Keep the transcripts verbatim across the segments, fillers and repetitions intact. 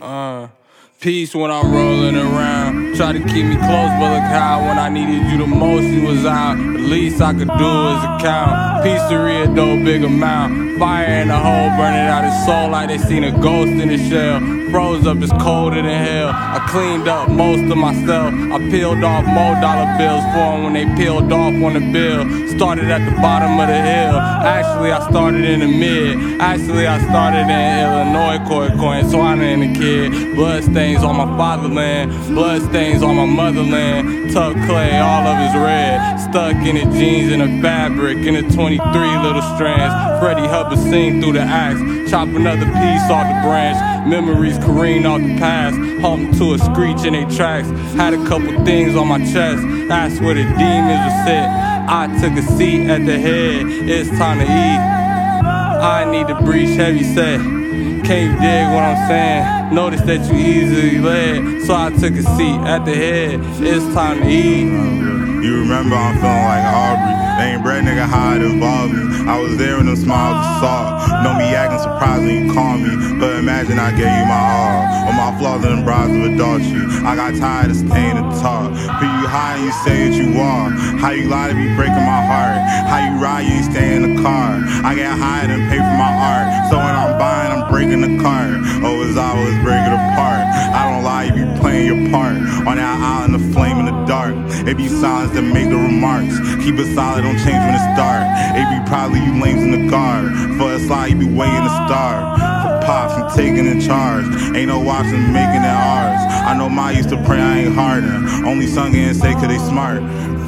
Uh, peace when I'm rolling around. Try to keep me close, but look how when I needed you the most, you was out. The least I could do is account. Pizzeria dough, big amount. Fire in the hole, burning out his soul like they seen a ghost in the shell. Froze up, it's colder than hell. I cleaned up most of myself. I peeled off more dollar bills for them when they peeled off on the bill. Started at the bottom of the hill. Actually, I started in the mid. Actually, I started in Illinois, coin coin, swine in the kid. Blood stains on my fatherland. Blood stains on my motherland. Tuck clay, all of it's red. Stuck in the jeans and the fabric. In the twenty-three little strands. Freddie Hubbard sing through the axe. Chop another piece off the branch. Memories careen off the past. Home to a screech in they tracks. Had a couple things on my chest. That's where the demons were sit. I took a seat at the head. It's time to eat. I need to breach heavy set. Can you dig what I'm saying? Notice that you easily led. So I took a seat at the head. It's time to eat. You remember I'm feeling like Aubrey. They ain't bread nigga how it involved me. I was there when them smiles was soft. Don't be acting surprised when you call me. But imagine I gave you my all. All my flaws and them bras of adultery. I got tired of staying and talk. But you high and you say that you are. How you lie to be breaking my heart. How you ride, you ain't stay in the car. I get high and pay for my art. So when I'm buying, I'm breaking the car. Oh, as I was breaking apart. I don't lie, you be playing your part. On that island of flame in the dark. It be silence that make the remarks. Keep it solid, don't change when it's dark. It be probably you lames in the guard. For a slide, you be waiting to starve. For pops, I'm taking in charge. Ain't no watching making it ours. I know Ma used to pray I ain't harder. Only sung it and say cause they smart.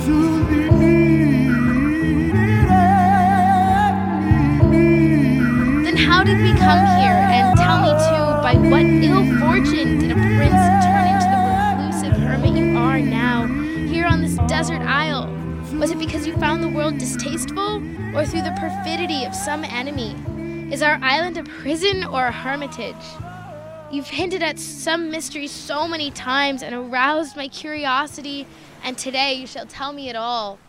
Then how did we come here? And tell me too, by what ill fortune did a prince turn into the reclusive hermit you are now, here on this desert isle? Was it because you found the world distasteful, or through the perfidy of some enemy? Is our island a prison or a hermitage? You've hinted at some mystery so many times and aroused my curiosity, and today you shall tell me it all.